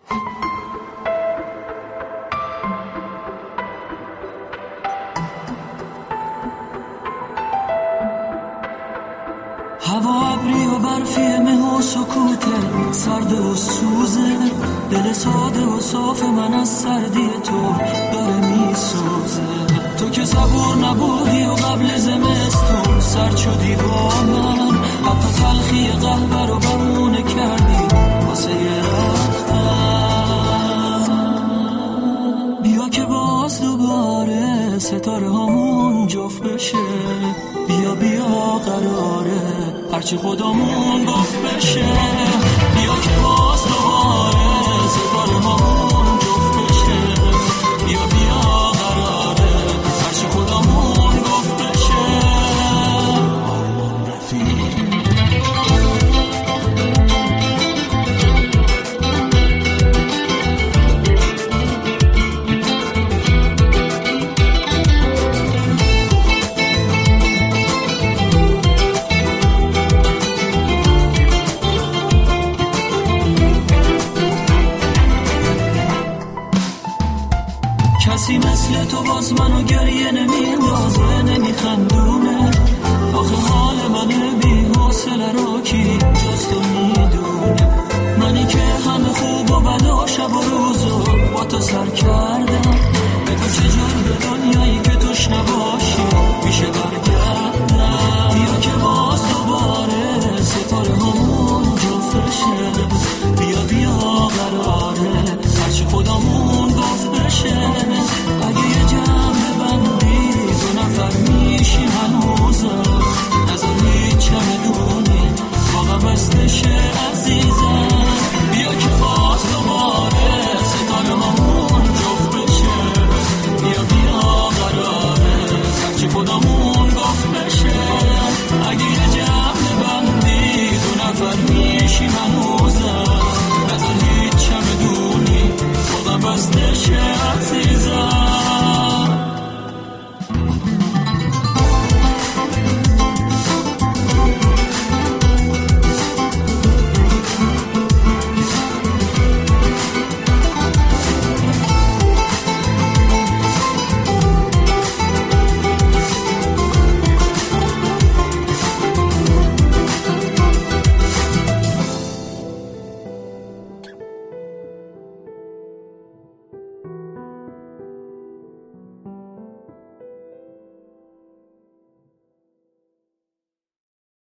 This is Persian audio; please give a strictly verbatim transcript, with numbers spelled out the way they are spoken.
هوا ابری و برفی مه و سکوته، سرد و سوزه، دل ساده و صاف من از سردی تو داره میسوزه. تو که صبور نبودی و قبل زمستون سرد شدی با من، حتی تلخی قهوه رو بمونه کردی واسه یه رفتن. بیا که باز دوباره ستاره هامون جفت بشه، بیا بیا قراره هرچی خودمون گفت بشه. بیا که باز دوباره ستاره هامون جفت بشه، بیا بیا قراره هرچی خودمون گفت بشه. آرمان رفیق کسی مثل تو باز منو گریه نمیندازه نمیخندونه. آخه حال من بی حوصله رو کی جز تو میدونه. منی که همه خوب